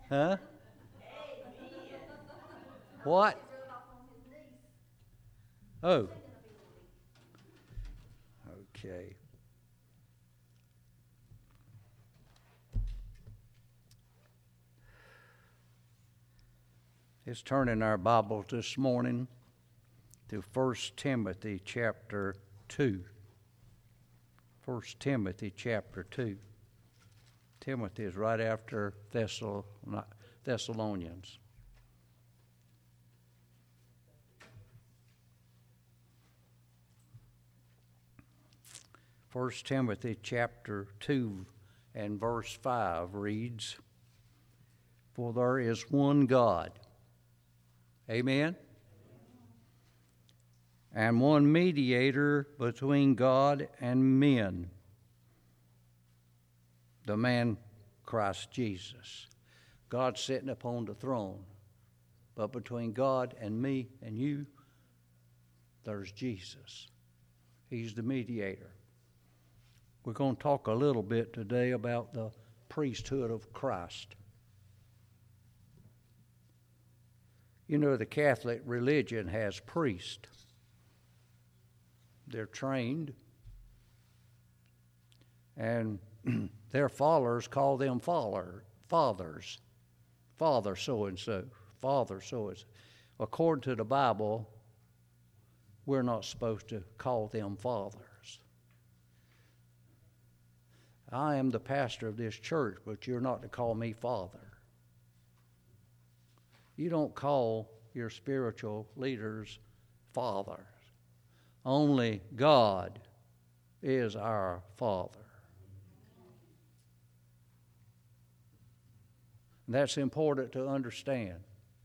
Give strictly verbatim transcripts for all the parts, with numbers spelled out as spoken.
Huh? What? Oh. Okay. Let's turn in our Bibles this morning to First Timothy chapter two. First Timothy chapter two. Timothy is right after Thessal- Thessalonians. First Timothy chapter two and verse five reads, "For there is one God." Amen? "And one mediator between God and men, the man Christ Jesus." God's sitting upon the throne. But between God and me and you, there's Jesus. He's the mediator. We're going to talk a little bit today about the priesthood of Christ. You know, the Catholic religion has priests. They're trained, and their followers call them follower, fathers. Father so-and-so, Father so-and-so. According to the Bible, we're not supposed to call them fathers. I am the pastor of this church, but you're not to call me father. You don't call your spiritual leaders fathers. Only God is our Father. That's important to understand.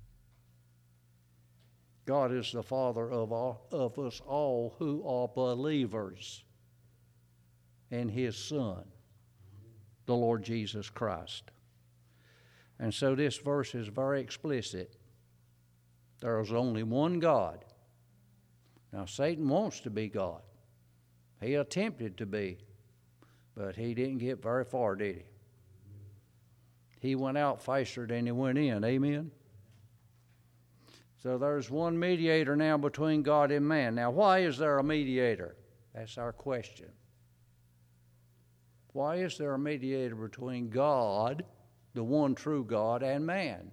God is the Father of all, of us all who are believers in His Son, the Lord Jesus Christ. And so this verse is very explicit. There is only one God. Now, Satan wants to be God. He attempted to be, but he didn't get very far, did he? He went out faster than he went in. Amen? So there's one mediator now between God and man. Now, why is there a mediator? That's our question. Why is there a mediator between God, the one true God, and man?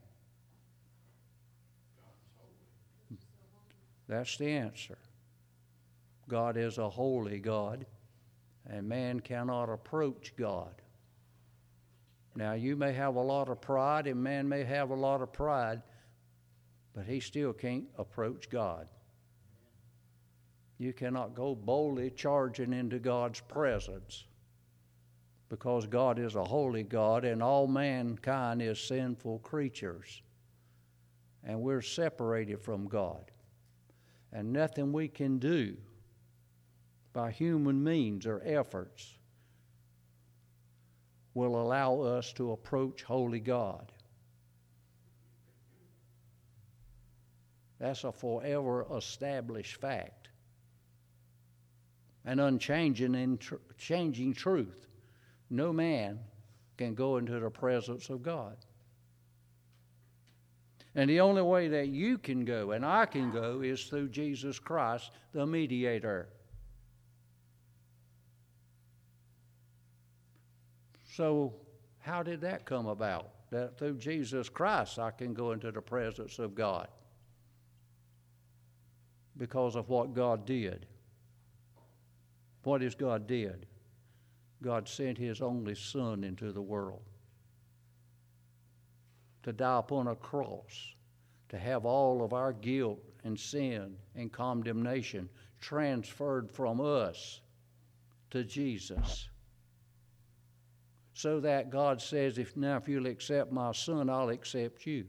That's the answer. God is a holy God, and man cannot approach God. Now, you may have a lot of pride, and man may have a lot of pride, but he still can't approach God. You cannot go boldly charging into God's presence, because God is a holy God, and all mankind is sinful creatures, and we're separated from God. And nothing we can do by human means or efforts will allow us to approach holy God. That's a forever established fact, an unchanging and tr- changing truth. No man can go into the presence of God. And the only way that you can go and I can go is through Jesus Christ, the mediator. So how did that come about? That through Jesus Christ I can go into the presence of God? Because of what God did. What is God did? God sent His only Son into the world to die upon a cross, to have all of our guilt and sin and condemnation transferred from us to Jesus. So that God says, if now if you'll accept my Son, I'll accept you.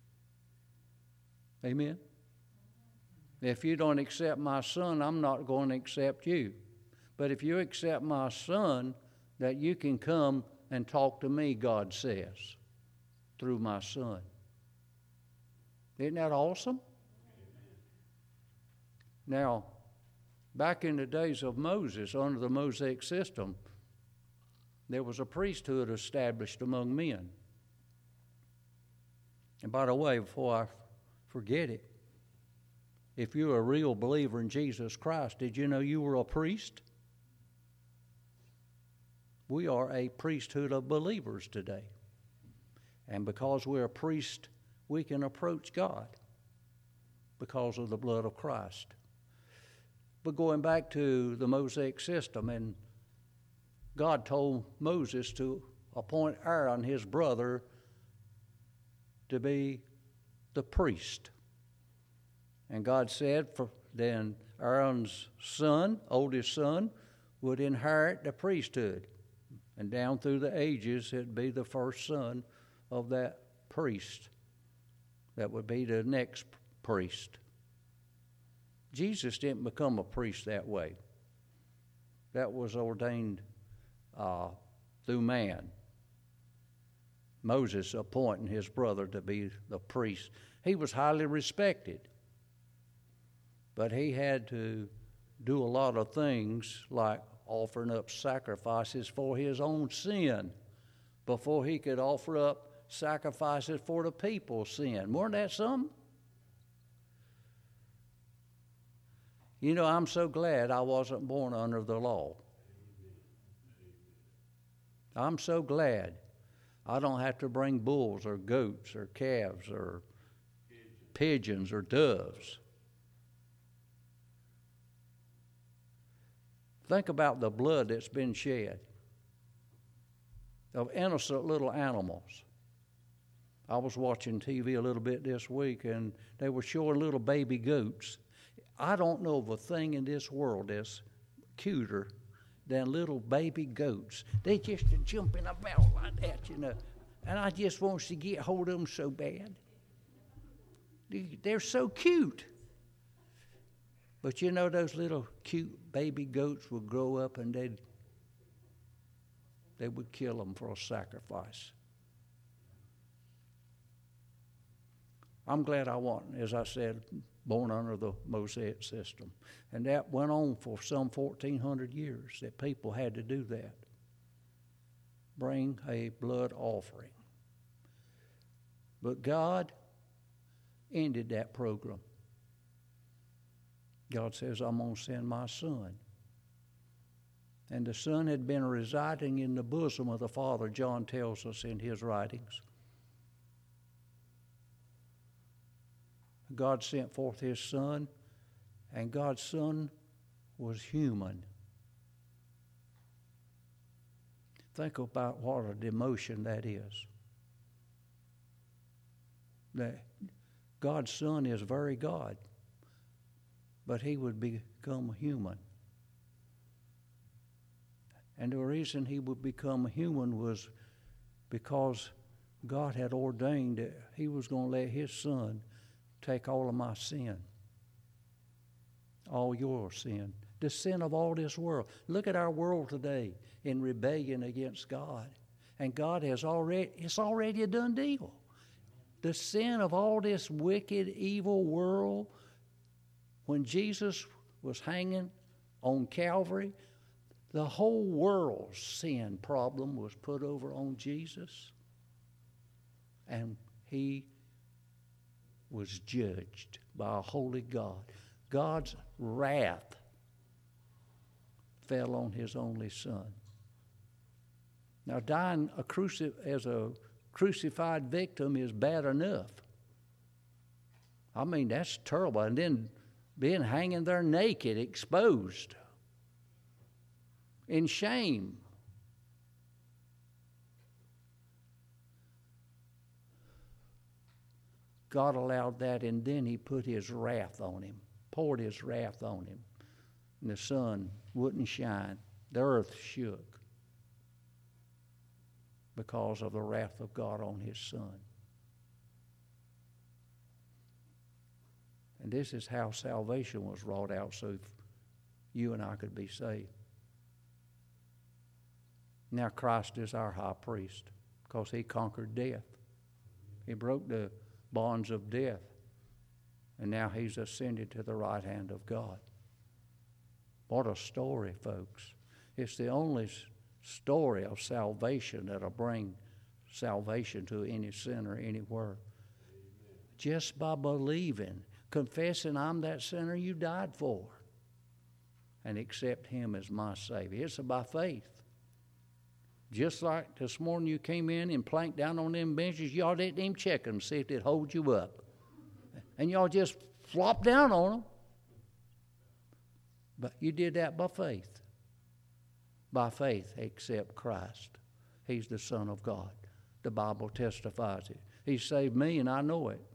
Amen? If you don't accept my Son, I'm not going to accept you. But if you accept my Son, that you can come and talk to me, God says, through my Son. Isn't that awesome? Now, back in the days of Moses, under the Mosaic system, there was a priesthood established among men. And by the way, before I forget it, if you're a real believer in Jesus Christ, did you know you were a priest? We are a priesthood of believers today. And because we're a priest, we can approach God because of the blood of Christ. But going back to the Mosaic system, and God told Moses to appoint Aaron, his brother, to be the priest. And God said, for then Aaron's son, oldest son, would inherit the priesthood. And down through the ages, it'd be the first son of that priest. That would be the next priest. Jesus didn't become a priest that way. That was ordained uh, through man. Moses appointing his brother to be the priest. He was highly respected. But he had to do a lot of things like offering up sacrifices for his own sin before he could offer up sacrifices for the people's sin. Wasn't that something? You know, I'm so glad I wasn't born under the law. I'm so glad I don't have to bring bulls or goats or calves or pigeons or doves. Think about the blood that's been shed of innocent little animals. I was watching T V a little bit this week, and they were showing little baby goats. I don't know of a thing in this world that's cuter than little baby goats. They just are jumping about like that, you know. And I just want to get hold of them so bad. They're so cute. But you know, those little cute baby goats would grow up and they'd, they would kill them for a sacrifice. I'm glad I wasn't, as I said, born under the Mosaic system. And that went on for some fourteen hundred years, that people had to do that. Bring a blood offering. But God ended that program. God says, I'm going to send my son. And the son had been residing in the bosom of the Father, John tells us in his writings. God sent forth his son, and God's son was human. Think about what a demotion that is. That God's son is very God, but he would become human. And the reason he would become human was because God had ordained that he was going to let his son take all of my sin, all your sin, the sin of all this world. Look at our world today in rebellion against God. And God has already, it's already a done deal. The sin of all this wicked, evil world, when Jesus was hanging on Calvary, the whole world's sin problem was put over on Jesus. And he was judged by a holy God. God's wrath fell on his only son. Now, dying a cruci- as a crucified victim is bad enough. I mean, that's terrible. And then being hanging there naked, exposed, in shame. God allowed that, and then he put his wrath on him, poured his wrath on him. And the sun wouldn't shine. The earth shook because of the wrath of God on his son. And this is how salvation was wrought out, so you and I could be saved. Now Christ is our high priest because he conquered death. He broke the bonds of death. And now he's ascended to the right hand of God. What a story, folks. It's the only story of salvation that'll bring salvation to any sinner anywhere. just by believing, confessing I'm that sinner you died for, and accept him as my Savior. It's by faith. Just like this morning you came in and planked down on them benches, y'all didn't even check them, see if they'd hold you up. And y'all just flopped down on them. But you did that by faith. By faith, accept Christ. He's the Son of God. The Bible testifies it. He saved me and I know it.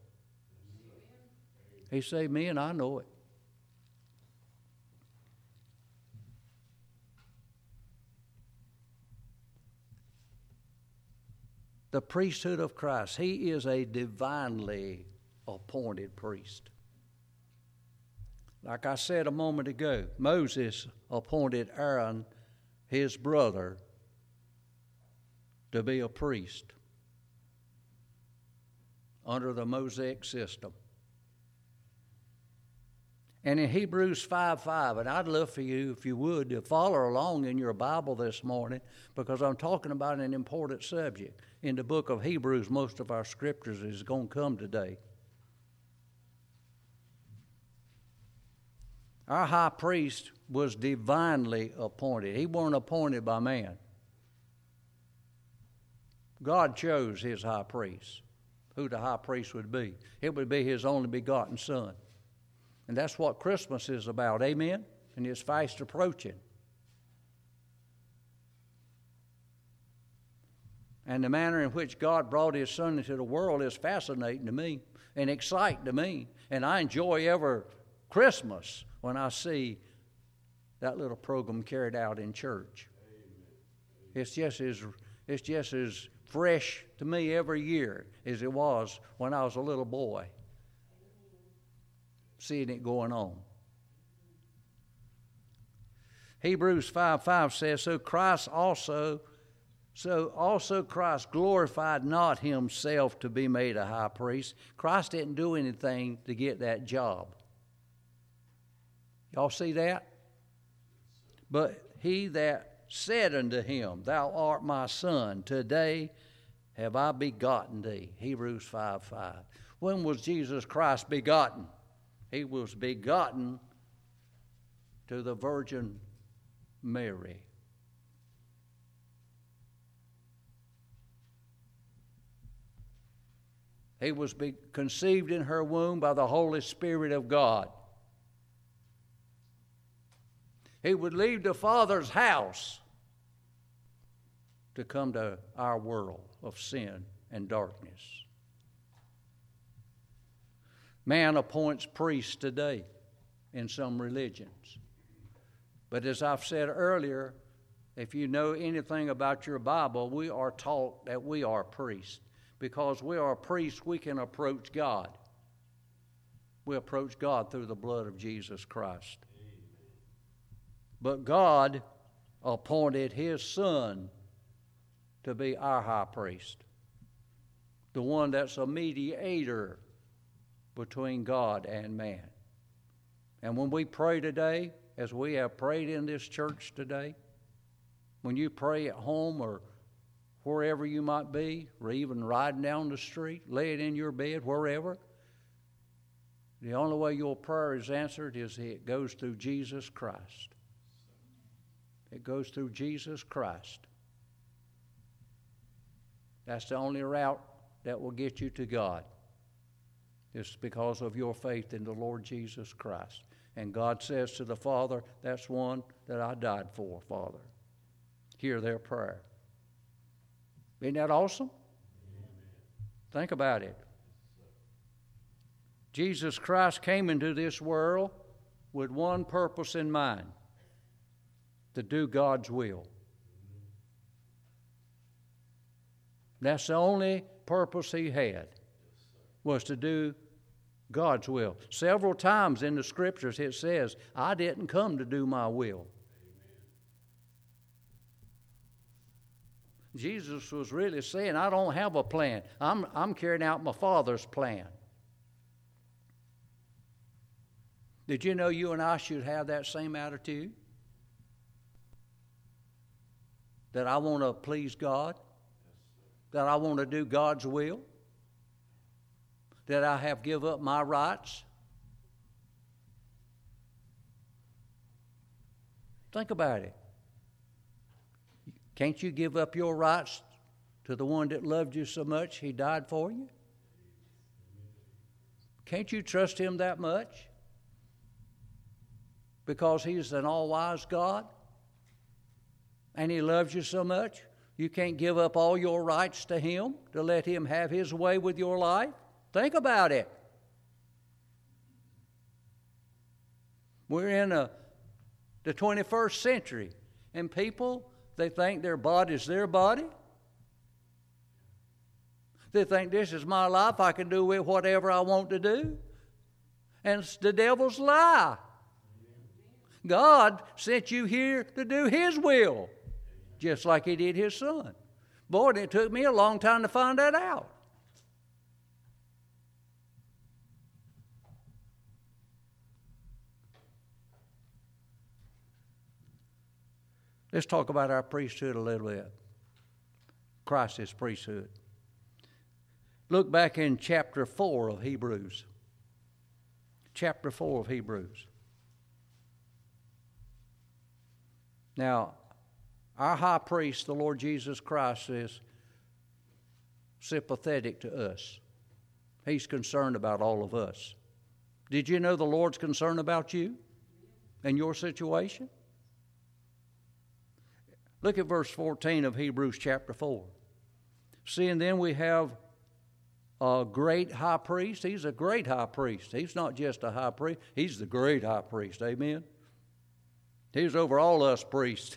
He saved me and I know it. The priesthood of Christ. He is a divinely appointed priest. Like I said a moment ago, Moses appointed Aaron, his brother, to be a priest under the Mosaic system. And in Hebrews five five, and I'd love for you, if you would, to follow along in your Bible this morning, because I'm talking about an important subject. In the book of Hebrews, most of our scriptures is going to come today. Our high priest was divinely appointed. He wasn't appointed by man. God chose his high priest, who the high priest would be. It would be his only begotten Son. And that's what Christmas is about, amen? And it's fast approaching. And the manner in which God brought his Son into the world is fascinating to me and exciting to me. And I enjoy every Christmas when I see that little program carried out in church. It's just as, it's just as fresh to me every year as it was when I was a little boy, seeing it going on. Hebrews five five says, So Christ also, so also Christ glorified not himself to be made a high priest. Christ didn't do anything to get that job. Y'all see that? But he that said unto him, Thou art my son, today have I begotten thee. Hebrews five five. When was Jesus Christ begotten? He was begotten to the Virgin Mary. He was be- conceived in her womb by the Holy Spirit of God. He would leave the Father's house to come to our world of sin and darkness. Man appoints priests today in some religions. But as I've said earlier, if you know anything about your Bible, we are taught that we are priests. Because we are priests, we can approach God. We approach God through the blood of Jesus Christ. But God appointed his Son to be our high priest, the one that's a mediator between God and man. And when we pray today, as we have prayed in this church today, when you pray at home or wherever you might be, or even riding down the street, lay it in your bed, wherever, the only way your prayer is answered is it goes through Jesus Christ. It goes through Jesus Christ. That's the only route that will get you to God. It's because of your faith in the Lord Jesus Christ. And God says to the Father, that's one that I died for, Father. Hear their prayer. Isn't that awesome? Amen. Think about it. Jesus Christ came into this world with one purpose in mind: to do God's will. That's the only purpose he had, was to do God's will. Several times in the scriptures it says, I didn't come to do my will. Jesus was really saying, I don't have a plan. I'm, I'm carrying out my Father's plan. Did you know you and I should have that same attitude? That I want to please God? That I want to do God's will? that I have give up my rights? Think about it. Can't you give up your rights to the one that loved you so much he died for you? Can't you trust him that much? Because he's an all-wise God and he loves you so much, you can't give up all your rights to him to let him have his way with your life? Think about it. We're in a, the twenty-first century, and people, they think their body's their body. They think this is my life, I can do with whatever I want to do. And it's the devil's lie. God sent you here to do his will, just like he did his son. Boy, it took me a long time to find that out. Let's talk about our priesthood a little bit. Christ's priesthood. Look back in chapter four of Hebrews. Chapter four of Hebrews. Now, our high priest, the Lord Jesus Christ, is sympathetic to us. He's concerned about all of us. Did you know the Lord's concerned about you and your situation? Look at verse fourteen of Hebrews chapter four. Seeing then we have a great high priest. He's a great high priest. He's not just a high priest. He's the great high priest. Amen? He's over all us priests.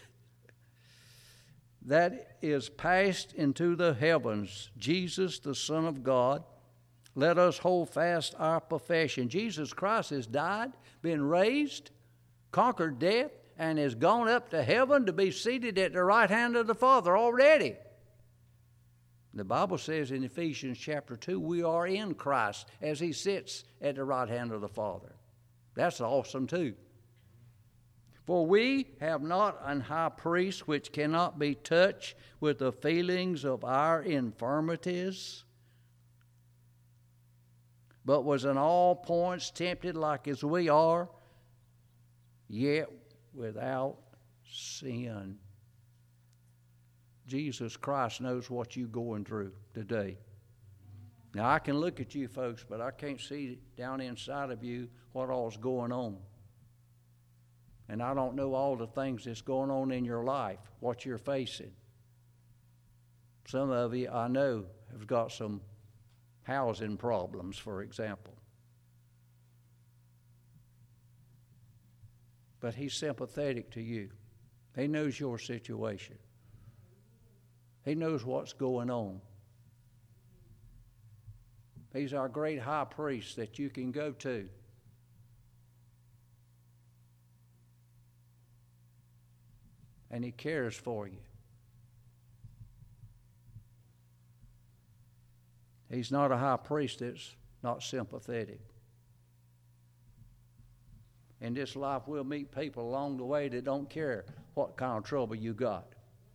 That is passed into the heavens. Jesus, the Son of God. Let us hold fast our profession. Jesus Christ has died, been raised, conquered death, and has gone up to heaven to be seated at the right hand of the Father already. The Bible says in Ephesians chapter two, we are in Christ as he sits at the right hand of the Father. That's awesome too. For we have not an high priest which cannot be touched with the feelings of our infirmities, but was in all points tempted like as we are, yet without sin. Jesus Christ knows what you're going through today. Now, I can look at you folks, but I can't see down inside of you what all's going on. And I don't know all the things that's going on in your life, what you're facing. Some of you, I know, have got some housing problems, for example. But he's sympathetic to you. He knows your situation. He knows what's going on. He's our great high priest that you can go to. And he cares for you. He's not a high priest that's not sympathetic. In this life, we'll meet people along the way that don't care what kind of trouble you got.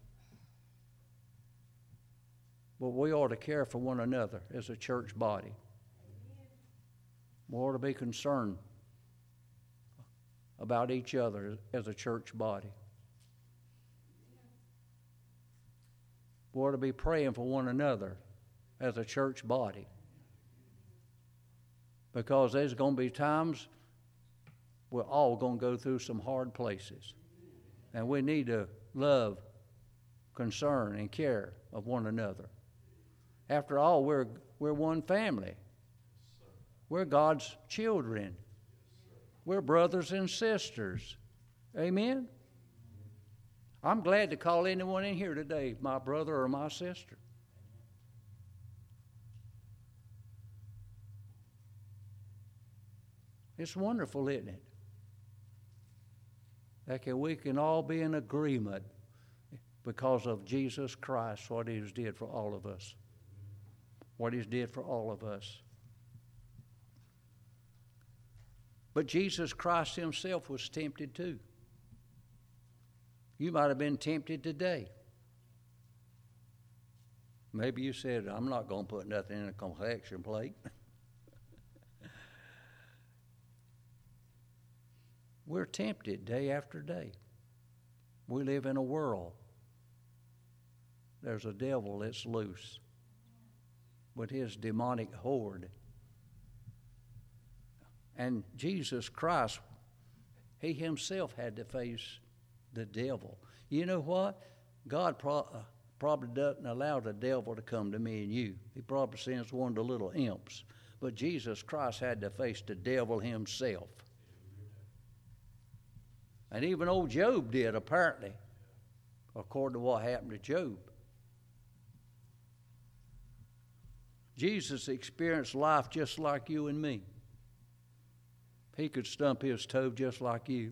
But we ought to care for one another as a church body. We ought to be concerned about each other as a church body. We ought to be praying for one another as a church body. Because there's going to be times we're all going to go through some hard places. And we need to love, concern, and care of one another. After all, we're, we're one family. We're God's children. We're brothers and sisters. Amen? I'm glad to call anyone in here today my brother or my sister. It's wonderful, isn't it? That can, we can all be in agreement because of Jesus Christ, what he did for all of us. What he did for all of us. But Jesus Christ himself was tempted too. You might have been tempted today. Maybe you said, I'm not going to put nothing in a collection plate. We're tempted day after day. We live in a world. There's a devil that's loose with his demonic horde. And Jesus Christ, he himself had to face the devil. You know what? God pro- uh, probably doesn't allow the devil to come to me and you. He probably sends one of the little imps. But Jesus Christ had to face the devil himself. And even old Job did, apparently, according to what happened to Job. Jesus experienced life just like you and me. He could stump his toe just like you.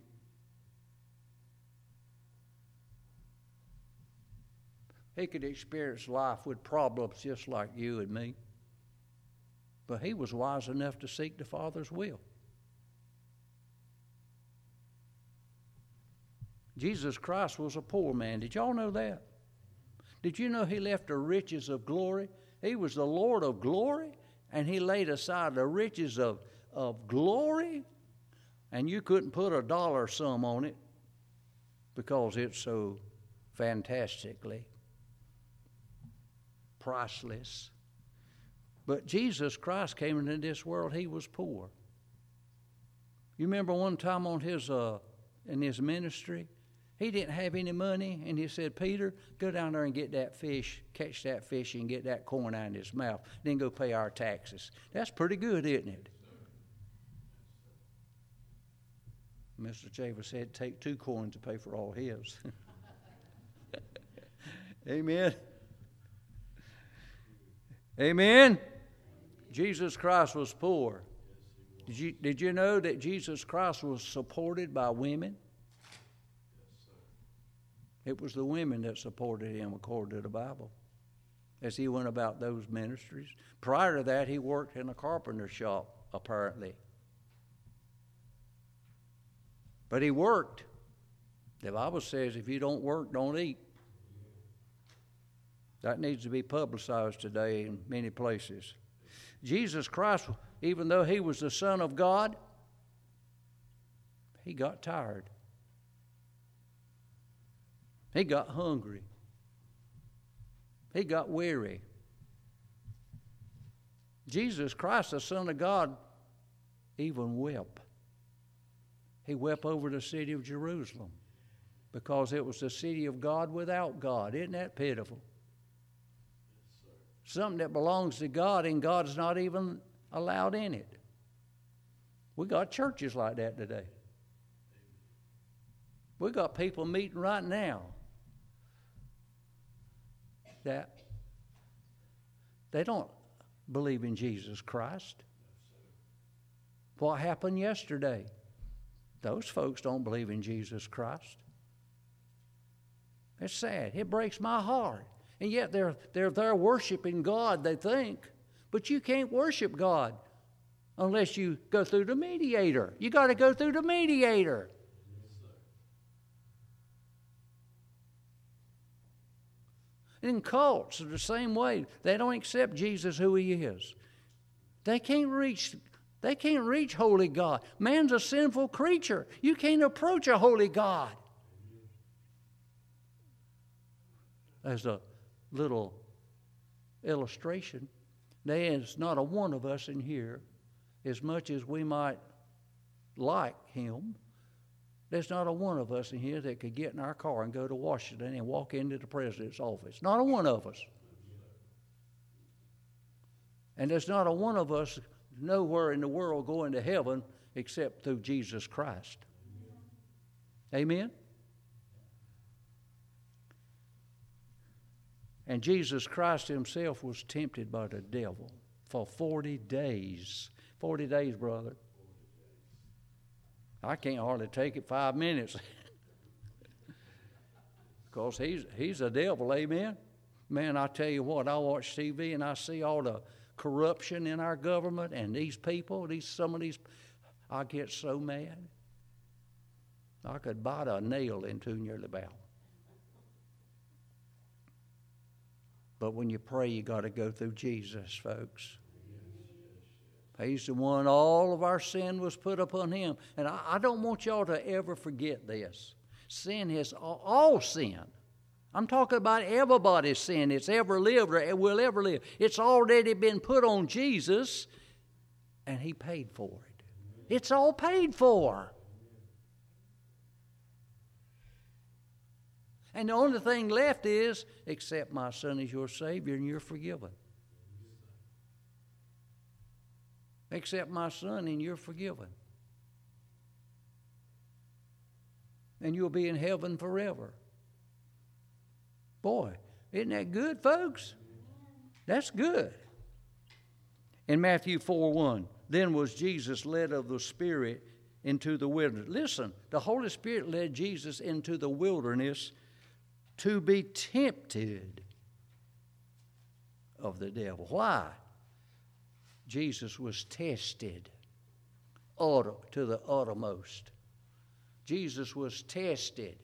He could experience life with problems just like you and me. But he was wise enough to seek the Father's will. Jesus Christ was a poor man. Did y'all know that? Did you know he left the riches of glory? He was the Lord of glory, and he laid aside the riches of, of glory, and you couldn't put a dollar sum on it because it's so fantastically priceless. But Jesus Christ came into this world, he was poor. You remember one time on his uh, in his ministry, he didn't have any money, and he said, Peter, go down there and get that fish, catch that fish and get that coin out of his mouth, then go pay our taxes. That's pretty good, isn't it? Mister Chavis said, take two coins to pay for all his. Amen. Amen. Jesus Christ was poor. Did you, did you know that Jesus Christ was supported by women? It was the women that supported him according to the Bible as he went about those ministries. Prior to that, he worked in a carpenter shop, apparently. But he worked. The Bible says if you don't work, don't eat. That needs to be publicized today in many places. Jesus Christ, even though he was the Son of God, he got tired. He got hungry. He got weary. Jesus Christ, the Son of God, even wept. He wept over the city of Jerusalem because it was the city of God without God. Isn't that pitiful? Something that belongs to God and God's not even allowed in it. We got churches like that today. We got people meeting right now that they don't believe in Jesus Christ. What happened yesterday? Those folks don't believe in Jesus Christ. It's sad. It breaks my heart. And yet they're, they're there worshiping God, they think. But you can't worship God unless you go through the mediator. You got to go through the mediator. And cults are the same way. They don't accept Jesus who he is. They can't reach, they can't reach holy God. Man's a sinful creature. You can't approach a holy God. As a little illustration, there's not a one of us in here, as much as we might like him, there's not a one of us in here that could get in our car and go to Washington and walk into the president's office. Not a one of us. And there's not a one of us nowhere in the world going to heaven except through Jesus Christ. Amen? And Jesus Christ himself was tempted by the devil for forty days. forty days, brother. I can't hardly take it five minutes. Because he's, he's a devil, amen? Man, I tell you what, I watch T V and I see all the corruption in our government and these people, these some of these, I get so mad. I could bite a nail into your bow. But when you pray, you got to go through Jesus, folks. He's the one, all of our sin was put upon him. And I, I don't want y'all to ever forget this. Sin has all, all sin. I'm talking about everybody's sin that's ever lived or will ever live. It's already been put on Jesus, and he paid for it. It's all paid for. And the only thing left is, accept my Son as your Savior and you're forgiven. Accept my Son and you're forgiven. And you'll be in heaven forever. Boy, isn't that good, folks? That's good. In Matthew four one, then was Jesus led of the Spirit into the wilderness. Listen, the Holy Spirit led Jesus into the wilderness to be tempted of the devil. Why? Jesus was tested utter, to the uttermost. Jesus was tested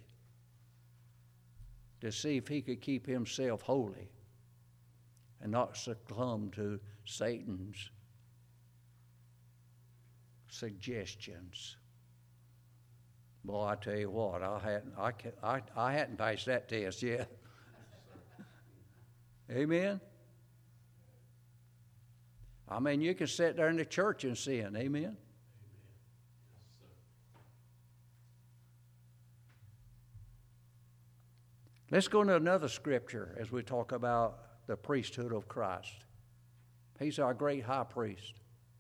to see if he could keep himself holy and not succumb to Satan's suggestions. Boy, I tell you what, I hadn't, I, I, I hadn't passed that test yet. Amen? I mean, you can sit there in the church and sin. Amen? Let's go into another scripture as we talk about the priesthood of Christ. He's our great high priest.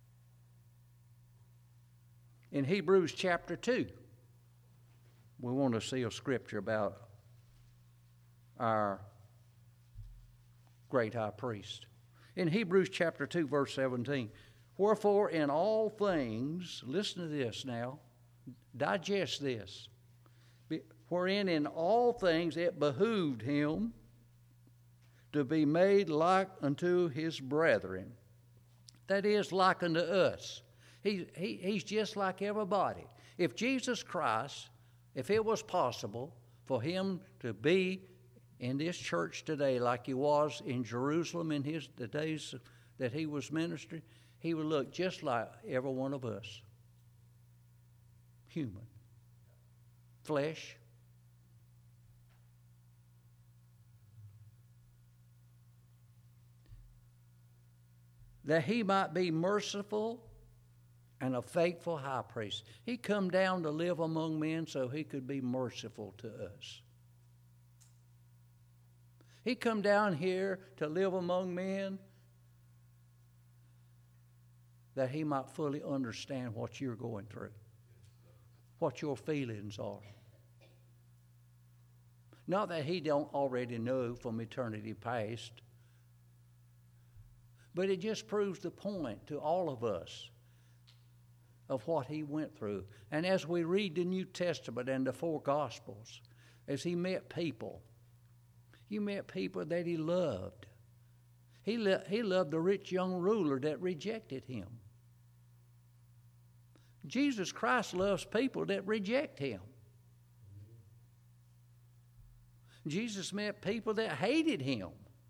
In Hebrews chapter two, we want to see a scripture about our great high priest. In Hebrews chapter two, verse seventeen, wherefore in all things, listen to this now, digest this, wherein in all things it behooved him to be made like unto his brethren. That is, like unto us. He, he, he's just like everybody. If Jesus Christ, if it was possible for him to be in this church today like he was in Jerusalem in his the days that he was ministering, he would look just like every one of us. Human. Flesh. That he might be merciful and a faithful high priest. He come down to live among men so he could be merciful to us. He come down here to live among men that he might fully understand what you're going through, what your feelings are. Not that he don't already know from eternity past, but it just proves the point to all of us of what he went through. And as we read the New Testament and the four Gospels, as he met people, he met people that he loved. He, lo- he loved the rich young ruler that rejected him. Jesus Christ loves people that reject him. Jesus met people that hated him.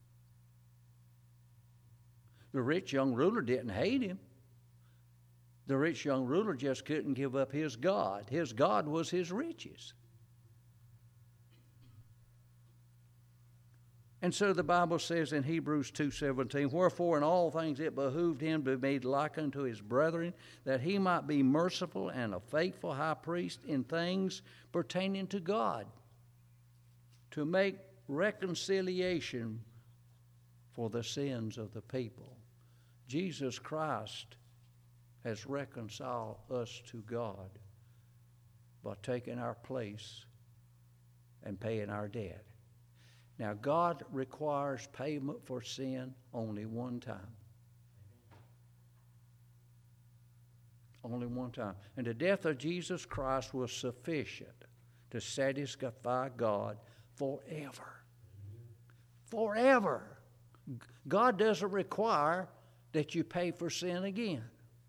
The rich young ruler didn't hate him. The rich young ruler just couldn't give up his God. His God was his riches. And so the Bible says in Hebrews two seventeen, wherefore in all things it behooved him to be made like unto his brethren, that he might be merciful and a faithful high priest in things pertaining to God, to make reconciliation for the sins of the people. Jesus Christ has reconciled us to God by taking our place and paying our debt. Now, God requires payment for sin only one time. Only one time. And the death of Jesus Christ was sufficient to satisfy God forever. Forever. God doesn't require that you pay for sin again.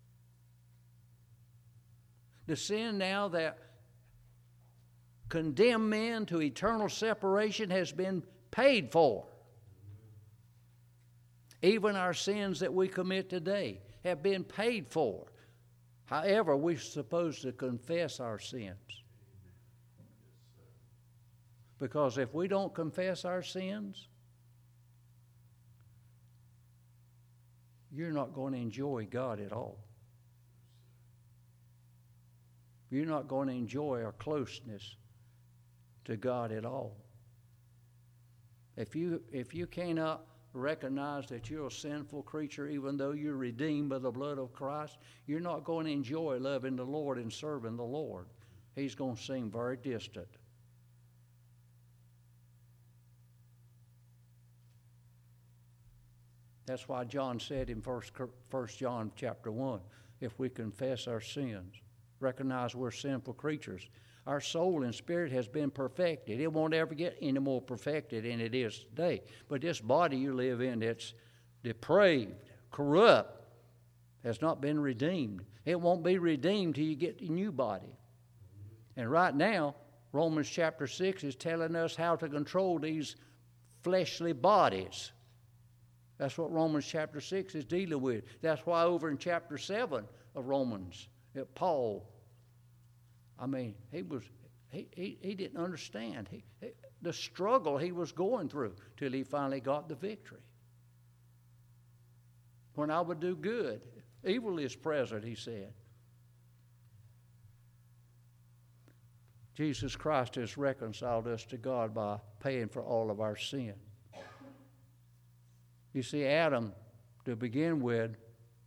The sin now that condemned men to eternal separation has been paid for. Even our sins that we commit today have been paid for. However, we're supposed to confess our sins. Because if we don't confess our sins, you're not going to enjoy God at all. You're not going to enjoy our closeness to God at all. If you if you cannot recognize that you're a sinful creature, even though you're redeemed by the blood of Christ, you're not going to enjoy loving the Lord and serving the Lord. He's going to seem very distant. That's why John said in First John chapter one, if we confess our sins, recognize we're sinful creatures, our soul and spirit has been perfected. It won't ever get any more perfected than it is today. But this body you live in that's depraved, corrupt, has not been redeemed. It won't be redeemed till you get a new body. And right now, Romans chapter six is telling us how to control these fleshly bodies. That's what Romans chapter six is dealing with. That's why over in chapter seven of Romans, that Paul, I mean, he was he, he, he didn't understand he, he, the struggle he was going through till he finally got the victory. When I would do good, evil is present, he said. Jesus Christ has reconciled us to God by paying for all of our sin. You see, Adam, to begin with,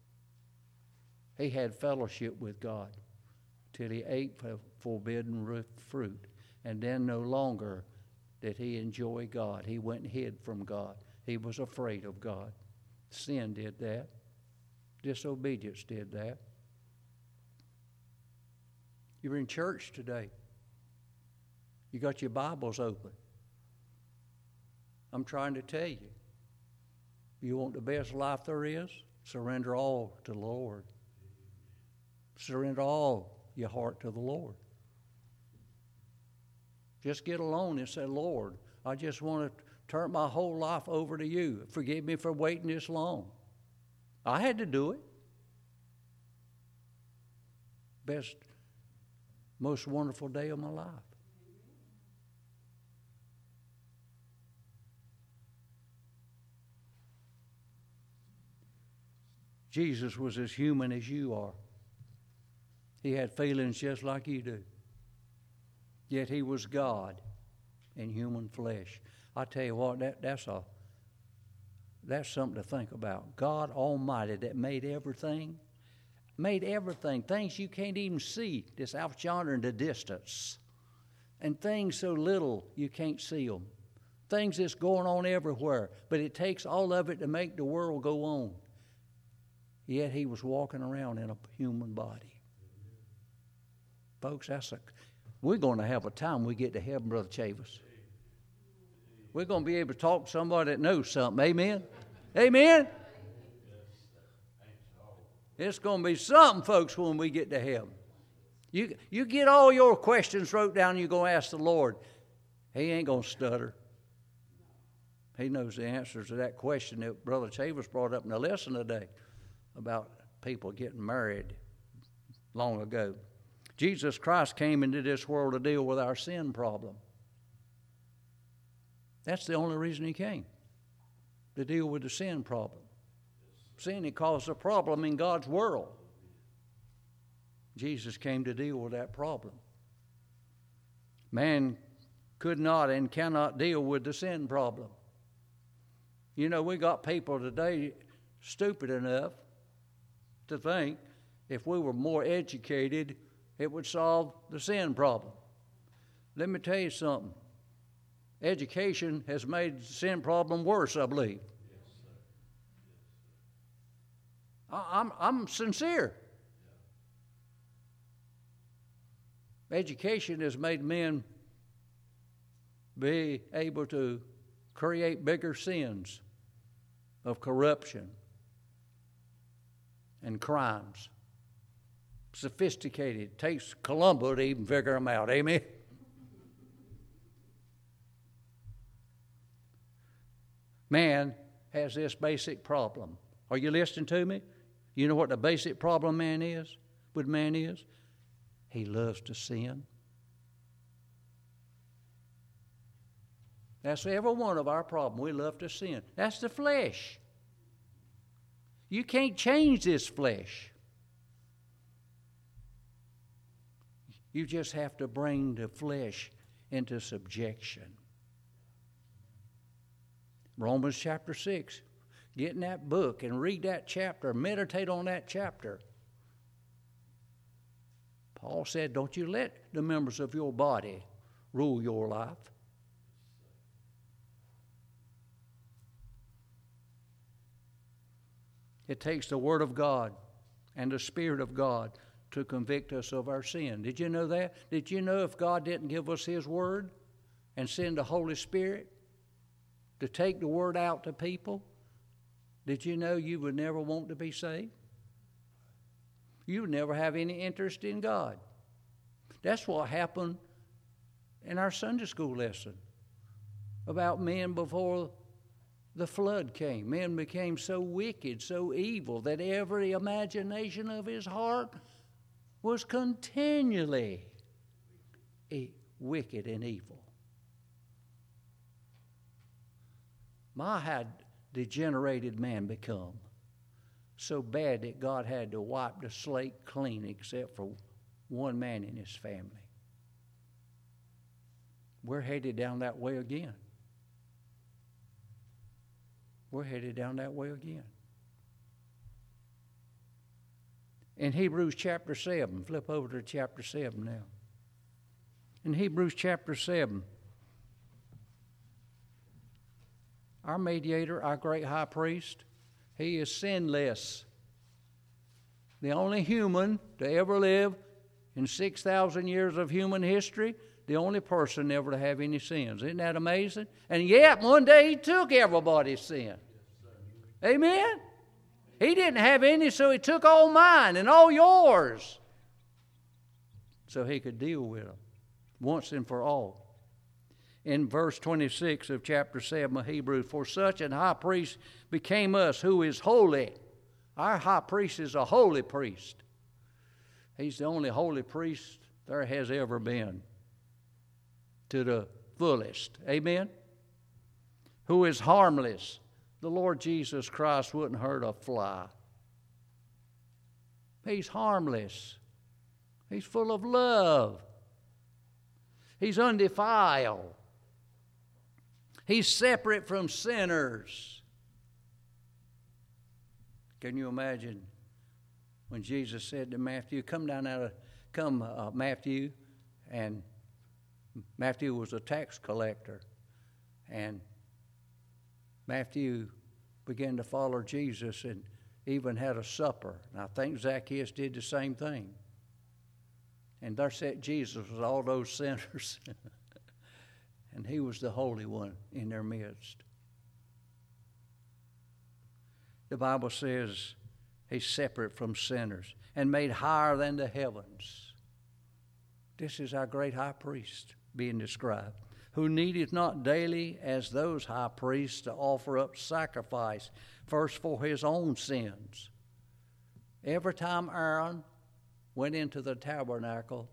he had fellowship with God till he ate forbidden fruit. And then no longer did he enjoy God. He went and hid from God. He was afraid of God. Sin did that. Disobedience did that. You're in church today. You got your Bibles open. I'm trying to tell you, you want the best life there is? Surrender all to the Lord. Surrender all your heart to the Lord. Just get alone and say, Lord, I just want to turn my whole life over to you. Forgive me for waiting this long. I had to do it. Best, most wonderful day of my life. Jesus was as human as you are. He had feelings just like you do. Yet he was God in human flesh. I tell you what, that, that's a that's something to think about. God Almighty that made everything, made everything, things you can't even see, that's out yonder in the distance, and things so little you can't see them. Things that's going on everywhere, but it takes all of it to make the world go on. Yet he was walking around in a human body. Folks, that's a, we're going to have a time when we get to heaven, Brother Chavis. We're going to be able to talk to somebody that knows something. Amen? Amen? It's going to be something, folks, when we get to heaven. You, you get all your questions wrote down and you're going to ask the Lord. He ain't going to stutter. He knows the answers to that question that Brother Chavis brought up in the lesson today about people getting married long ago. Jesus Christ came into this world to deal with our sin problem. That's the only reason he came, to deal with the sin problem. Sin had caused a problem in God's world. Jesus came to deal with that problem. Man could not and cannot deal with the sin problem. You know, we got people today stupid enough to think if we were more educated, it would solve the sin problem. Let me tell you something. Education has made the sin problem worse, I believe. Yes, sir. Yes, sir. I'm, I'm sincere. Yeah. Education has made men be able to create bigger sins of corruption and crimes. Sophisticated. It takes Columbo to even figure them out. Amen? Man has this basic problem. Are you listening to me? You know what the basic problem man is? With man is? He loves to sin. That's every one of our problems. We love to sin. That's the flesh. You can't change this flesh. You just have to bring the flesh into subjection. Romans chapter six. Get in that book and read that chapter. Meditate on that chapter. Paul said, don't you let the members of your body rule your life. It takes the Word of God and the Spirit of God to convict us of our sin. Did you know that? Did you know if God didn't give us His Word and send the Holy Spirit to take the Word out to people, did you know you would never want to be saved? You would never have any interest in God. That's what happened in our Sunday school lesson about men before the flood came. Men became so wicked, so evil, that every imagination of his heart was continually wicked and evil. My, had degenerated man become so bad that God had to wipe the slate clean except for one man in his family. We're headed down that way again. We're headed down that way again. In Hebrews chapter seven, flip over to chapter seven now. In Hebrews chapter seven, our mediator, our great high priest, he is sinless. The only human to ever live in six thousand years of human history, the only person ever to have any sins. Isn't that amazing? And yet, one day he took everybody's sin. Amen? He didn't have any, so he took all mine and all yours so he could deal with them once and for all. In verse twenty-six of chapter seven of Hebrews, for such an high priest became us, who is holy. Our high priest is a holy priest. He's the only holy priest there has ever been, to the fullest. Amen? Who is harmless. The Lord Jesus Christ wouldn't hurt a fly. He's harmless. He's full of love. He's undefiled. He's separate from sinners. Can you imagine when Jesus said to Matthew, come down out of, come uh, Matthew, and Matthew was a tax collector, and Matthew began to follow Jesus and even had a supper. And I think Zacchaeus did the same thing. And there sat Jesus with all those sinners. And he was the holy one in their midst. The Bible says he's separate from sinners and made higher than the heavens. This is our great high priest being described, who needeth not daily as those high priests to offer up sacrifice, first for his own sins. Every time Aaron went into the tabernacle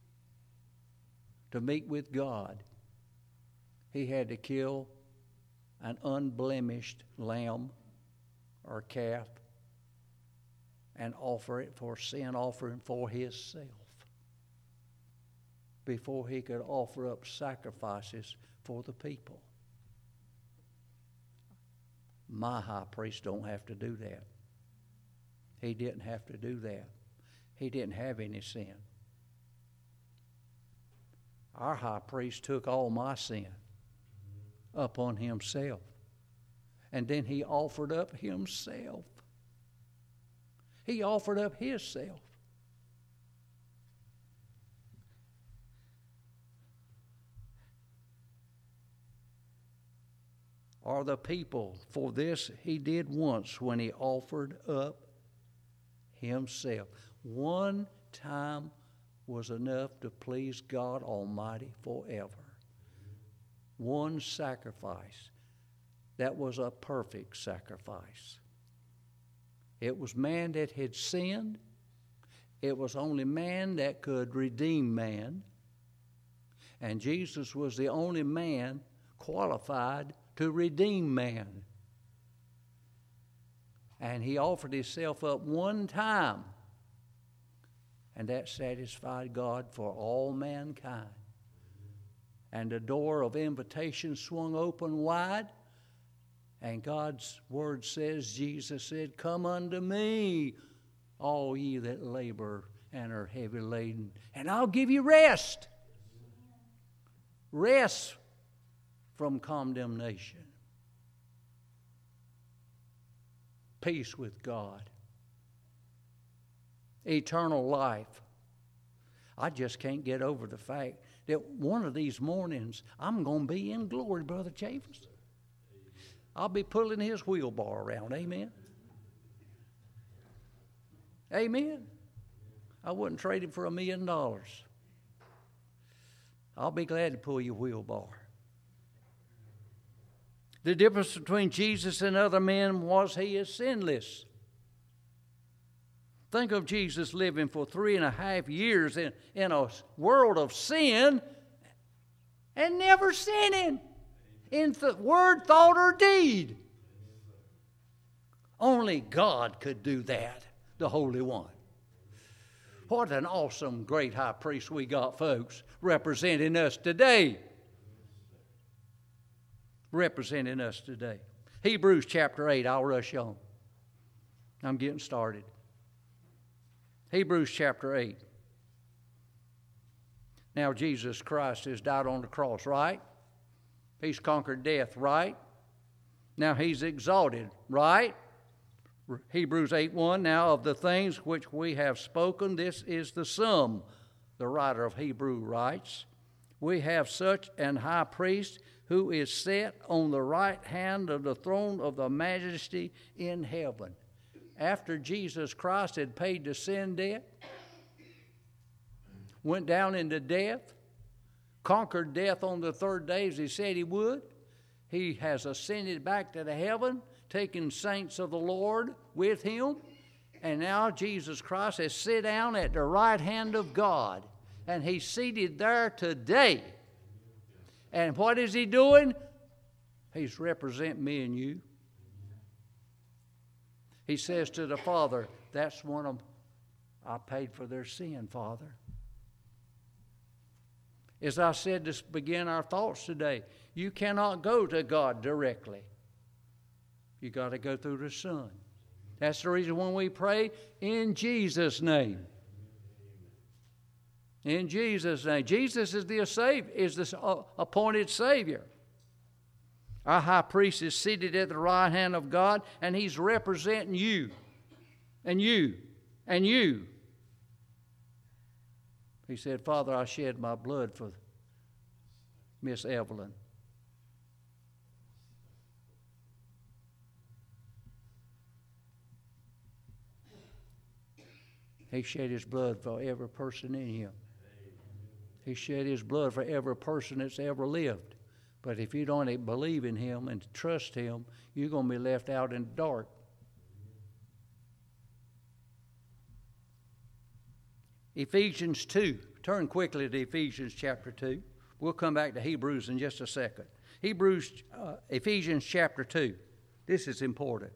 to meet with God, he had to kill an unblemished lamb or calf and offer it for sin offering for himself before he could offer up sacrifices for the people. My high priest don't have to do that. He didn't have to do that. He didn't have any sin. Our high priest took all my sin upon himself. And then he offered up himself. He offered up himself. Are the people, for this he did once when he offered up himself. One time was enough to please God Almighty forever. One sacrifice. That was a perfect sacrifice. It was man that had sinned. It was only man that could redeem man. And Jesus was the only man qualified to redeem man. And he offered himself up one time. And that satisfied God for all mankind. And the door of invitation swung open wide. And God's word says, Jesus said, "Come unto me, all ye that labor and are heavy laden, and I'll give you rest." Rest from condemnation. Peace with God. Eternal life. I just can't get over the fact that one of these mornings I'm going to be in glory, Brother Chaffers. I'll be pulling his wheelbarrow around. Amen? Amen? I wouldn't trade him for a million dollars. I'll be glad to pull your wheelbarrow. The difference between Jesus and other men was he is sinless. Think of Jesus living for three and a half years in, in a world of sin and never sinning in th- word, thought, or deed. Only God could do that, the Holy One. What an awesome, great high priest we got, folks, representing us today. Representing us today. Hebrews chapter eight, I'll rush on. I'm getting started. Hebrews chapter eight. Now Jesus Christ has died on the cross, right? He's conquered death, right? Now he's exalted, right? Hebrews eight one, now of the things which we have spoken, this is the sum. The writer of Hebrew writes, we have such an high priest who is set on the right hand of the throne of the majesty in heaven. After Jesus Christ had paid the sin debt, went down into death, conquered death on the third day as he said he would, he has ascended back to the heaven, taken saints of the Lord with him, and now Jesus Christ has sit down at the right hand of God, and he's seated there today. And what is he doing? He's representing me and you. He says to the Father, that's one of them. I paid for their sin, Father. As I said to begin our thoughts today, you cannot go to God directly. You got to go through the Son. That's the reason when we pray, in Jesus' name. In Jesus' name. Jesus is the Savior, is the appointed Savior. Our high priest is seated at the right hand of God, and he's representing you, and you, and you. He said, Father, I shed my blood for Miss Evelyn. He shed his blood for every person in him. He shed his blood for every person that's ever lived. But if you don't believe in him and trust him, you're going to be left out in the dark. Ephesians two. Turn quickly to Ephesians chapter two. We'll come back to Hebrews in just a second. Hebrews, uh, Ephesians chapter two. This is important.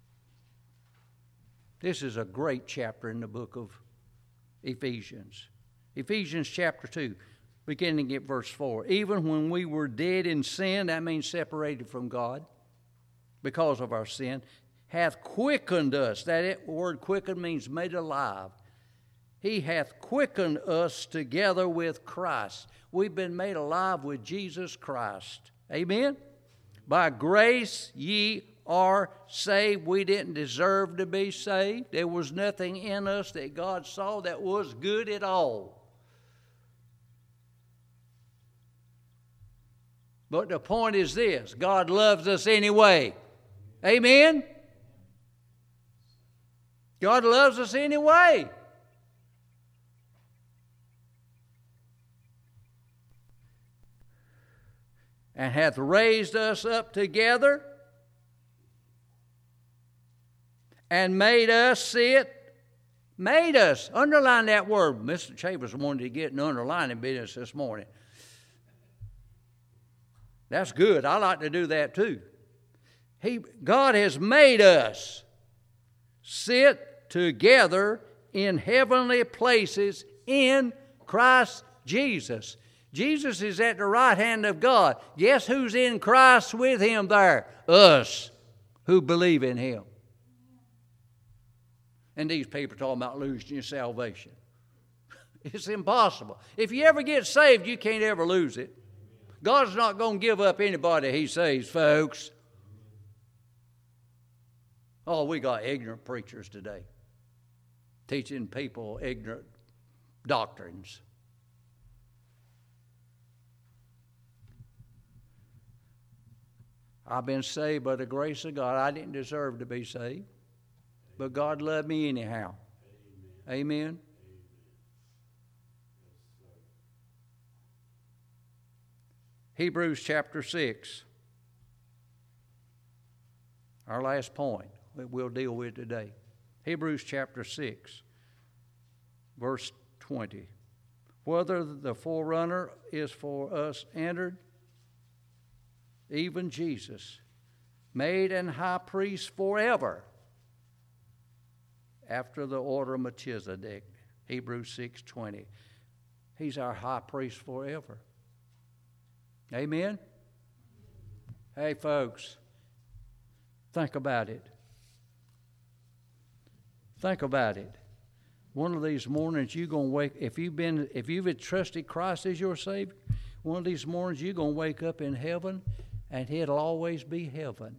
This is a great chapter in the book of Ephesians. Ephesians chapter two, beginning at verse four. Even when we were dead in sin, that means separated from God because of our sin, hath quickened us. That word quickened means made alive. He hath quickened us together with Christ. We've been made alive with Jesus Christ. Amen? By grace ye are saved. We didn't deserve to be saved. There was nothing in us that God saw that was good at all. But the point is this, God loves us anyway. Amen? God loves us anyway. And hath raised us up together and made us sit. Made us. Underline that word. Mister Chambers wanted to get an underlining business this morning. That's good. I like to do that too. He, God has made us sit together in heavenly places in Christ Jesus. Jesus is at the right hand of God. Guess who's in Christ with him there? Us who believe in him. And these people are talking about losing your salvation. It's impossible. If you ever get saved, you can't ever lose it. God's not going to give up anybody he saves, folks. Oh, we got ignorant preachers today, teaching people ignorant doctrines. I've been saved by the grace of God. I didn't deserve to be saved, but God loved me anyhow. Amen. Amen. Hebrews chapter six. Our last point that we'll deal with today. Hebrews chapter six, verse twenty. Whether the forerunner is for us entered, even Jesus, made an high priest forever, after the order of Melchizedek. Hebrews six twenty. He's our high priest forever. Amen? Hey, folks, think about it. Think about it. One of these mornings you're going to wake, if you've been, if you've trusted Christ as your Savior, one of these mornings you're going to wake up in heaven, and it'll always be heaven.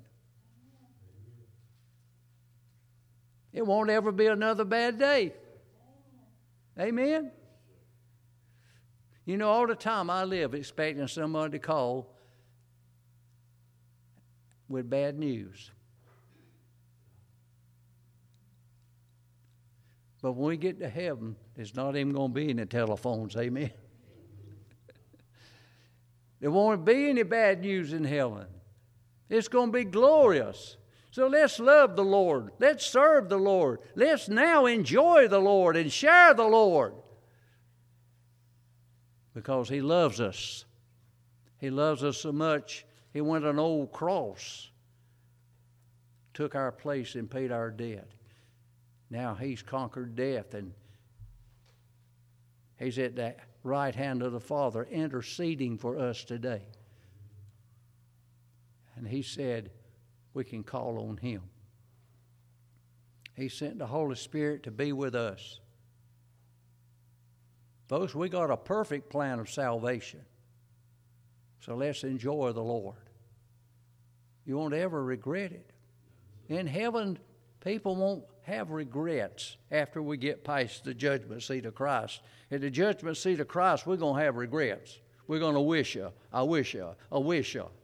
It won't ever be another bad day. Amen? You know, all the time I live expecting somebody to call with bad news. But when we get to heaven, there's not even going to be any telephones. Amen? There won't be any bad news in heaven. It's going to be glorious. So let's love the Lord. Let's serve the Lord. Let's now enjoy the Lord and share the Lord. Because he loves us. He loves us so much, he went on an old cross, took our place and paid our debt. Now he's conquered death, and he's at the right hand of the Father interceding for us today. And he said we can call on him. He sent the Holy Spirit to be with us. Folks, we got a perfect plan of salvation. So let's enjoy the Lord. You won't ever regret it. In heaven, people won't have regrets after we get past the judgment seat of Christ. At the judgment seat of Christ, we're going to have regrets. We're going to wish you, I wish you, I wish you.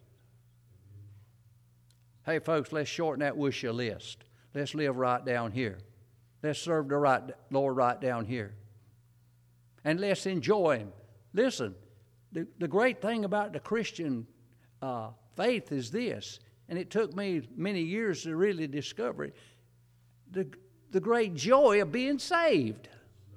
Hey, folks, let's shorten that wish you list. Let's live right down here. Let's serve the right Lord right down here. And let's enjoy him. Listen, the, the great thing about the Christian uh, faith is this, and it took me many years to really discover it, the, the great joy of being saved.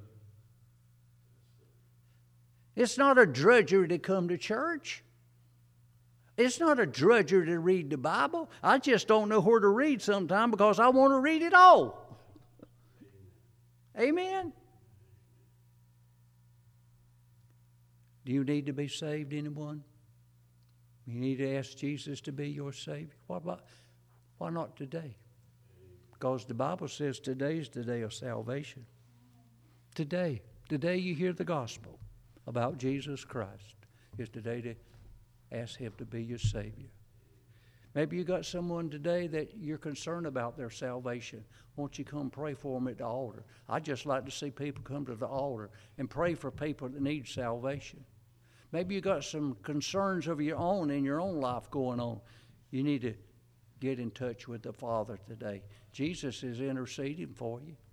It's not a drudgery to come to church. It's not a drudgery to read the Bible. I just don't know where to read sometime because I want to read it all. Amen? Do you need to be saved, anyone? You need to ask Jesus to be your Savior. What about, why not today? Because the Bible says today is the day of salvation. Today, today you hear the gospel about Jesus Christ is the day to ask him to be your Savior. Maybe you got someone today that you're concerned about their salvation. Won't you come pray for them at the altar? I'd just like to see people come to the altar and pray for people that need salvation. Maybe you got some concerns of your own in your own life going on. You need to get in touch with the Father today. Jesus is interceding for you.